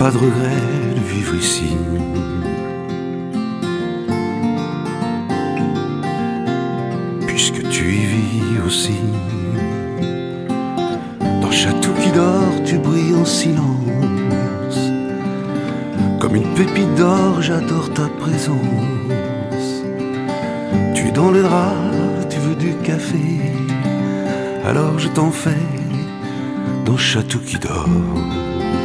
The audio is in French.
pas de regret de vivre ici. Puisque tu y vis aussi. Dans le château qui dort, tu brilles en silence. Comme une pépite d'or, j'adore ta présence. Tu es dans le drap, tu veux du café. Alors je t'en fais dans le château qui dort.